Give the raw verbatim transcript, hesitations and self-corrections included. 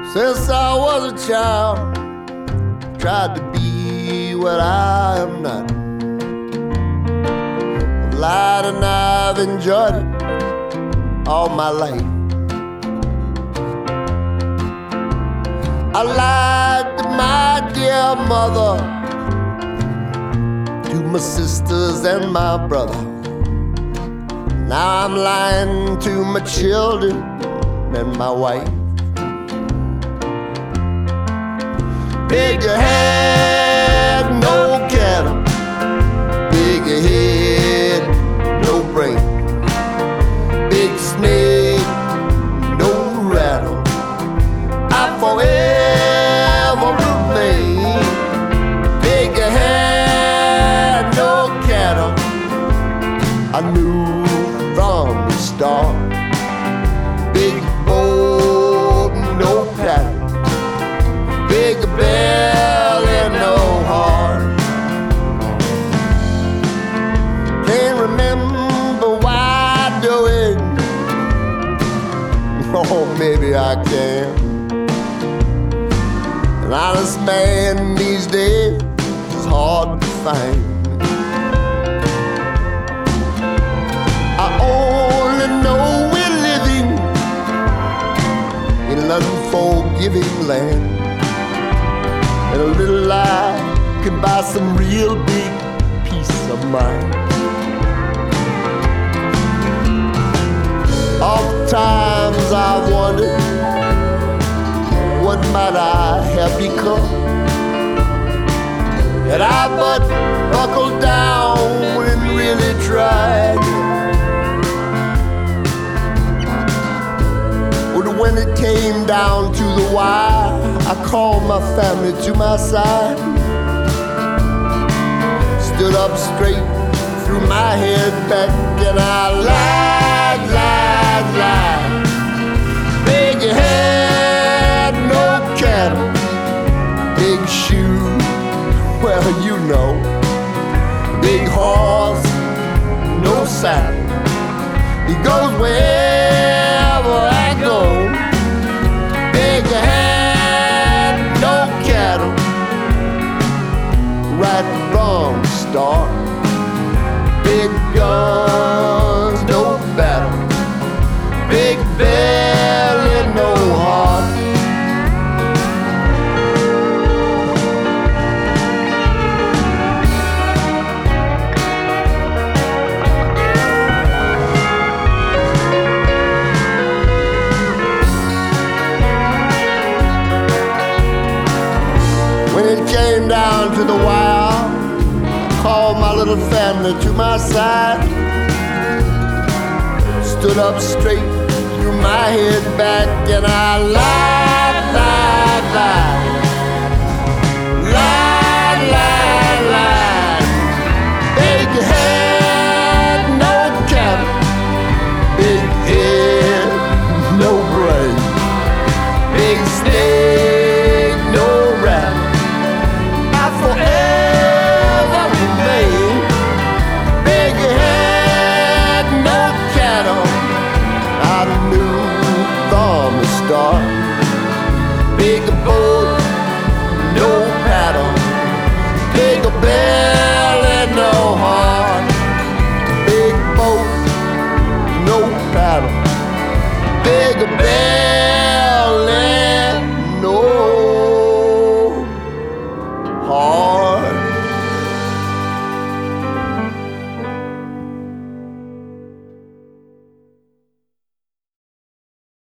Since I was a child, tried to be what I am not. I've lied and I've enjoyed it all my life. I lied to my dear mother, to my sisters and my brother. Now I'm lying to my children and my wife. Bigger head, no cattle. Bigger head, no brain. Big snake, no rattle. I forever remain. Bigger head, no cattle. I knew from the start. Big boat, no paddle. Big belly, no heart. Can't remember why I do it. Oh, maybe I can. An honest man these days is hard to find. I only know we're living in an unforgiving land. And a little lie can buy some real big peace of mind. Oftentimes I've wondered, what might I have become had I but buckled down and really tried? But when it came down to the wire, I called my family to my side. Stood up straight, threw my head back, and I lied, lied, lied. Big head, no cattle. Big shoe, well, you know. Big horse, no saddle. He goes wherever I go. Big head, no cattle. Right from the start. Big guns, no battle. Big belly, no heart. When it came down to the wire, I called my little family to my side. Stood up straight, threw my head back, and I lied, lied, lied. Lied, lied, lied. Big head, no cattle. Big head, no brain. Big snake, no rattle. I forever remain. Big head, no cattle. I knew from the start. Big boat, no paddle. Big belly, no heart. Big boat, no paddle. Big belly.